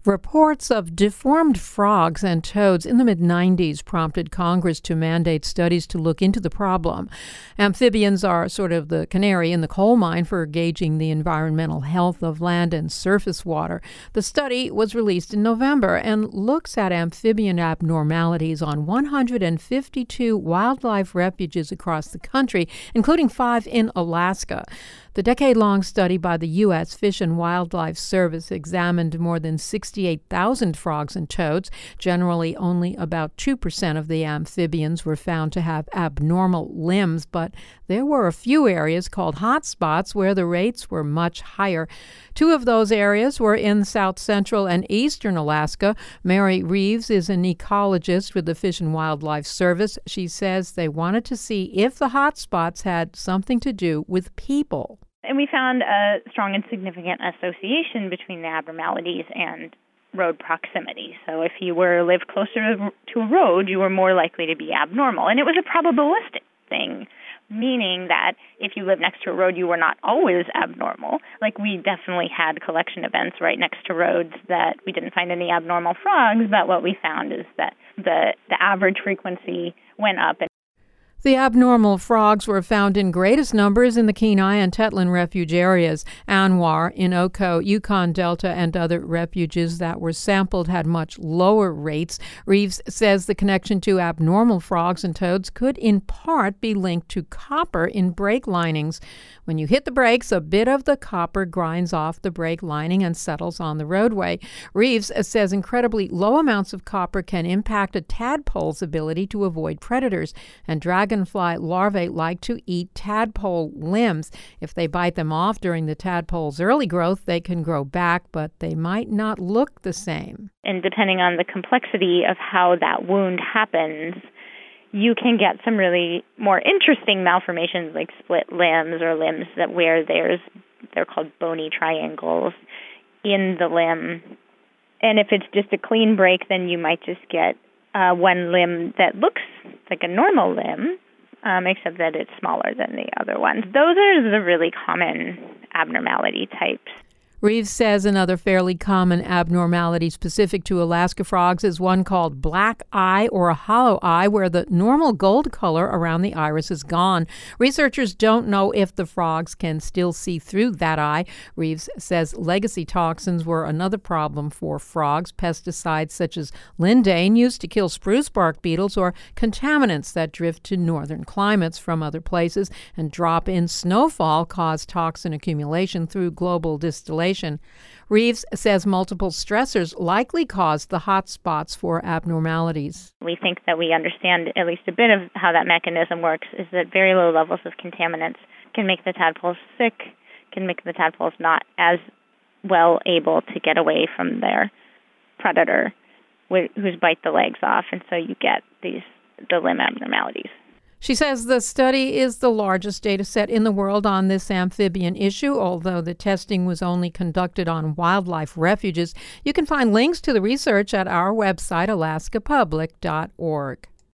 Reports of deformed frogs and toads in the mid-90s prompted Congress to mandate studies to look into the problem. Amphibians are sort of the canary in the coal mine for gauging the environmental health of land and surface water. The study was released in November and looks at amphibian abnormalities on 152 wildlife refuges across the country, including 5 in Alaska. The decade-long study by the U.S. Fish and Wildlife Service examined more than 68,000 frogs and toads. Generally, only about 2% of the amphibians were found to have abnormal limbs, but there were a few areas called hot spots where the rates were much higher. 2 of those areas were in south central and eastern Alaska. Mary Reeves is an ecologist with the Fish and Wildlife Service. She says they wanted to see if the hot spots had something to do with people. And we found a strong and significant association between the abnormalities and road proximity. So if you lived closer to a road, you were more likely to be abnormal. And it was a probabilistic thing, meaning that if you lived next to a road, you were not always abnormal. Like, we definitely had collection events right next to roads that we didn't find any abnormal frogs, but what we found is that the average frequency went up. The abnormal frogs were found in greatest numbers in the Kenai and Tetlin refuge areas. Anwar, Innoko, Yukon Delta, and other refuges that were sampled had much lower rates. Reeves says the connection to abnormal frogs and toads could in part be linked to copper in brake linings. When you hit the brakes, a bit of the copper grinds off the brake lining and settles on the roadway. Reeves says incredibly low amounts of copper can impact a tadpole's ability to avoid predators, and dragonfly larvae like to eat tadpole limbs. If they bite them off during the tadpole's early growth, they can grow back, but they might not look the same. And depending on the complexity of how that wound happens, you can get some really more interesting malformations like split limbs or limbs where they're called bony triangles in the limb. And if it's just a clean break, then you might just get one limb that looks like a normal limb, except that it's smaller than the other ones. Those are the really common abnormality types. Reeves says another fairly common abnormality specific to Alaska frogs is one called black eye or a hollow eye, where the normal gold color around the iris is gone. Researchers don't know if the frogs can still see through that eye. Reeves says legacy toxins were another problem for frogs. Pesticides such as lindane used to kill spruce bark beetles, or contaminants that drift to northern climates from other places and drop in snowfall cause toxin accumulation through global distillation. Reeves says multiple stressors likely caused the hot spots for abnormalities. We think that we understand at least a bit of how that mechanism works, is that very low levels of contaminants can make the tadpoles sick, can make the tadpoles not as well able to get away from their predator, who's bite the legs off, and so you get the limb abnormalities. She says the study is the largest data set in the world on this amphibian issue, although the testing was only conducted on wildlife refuges. You can find links to the research at our website, alaskapublic.org.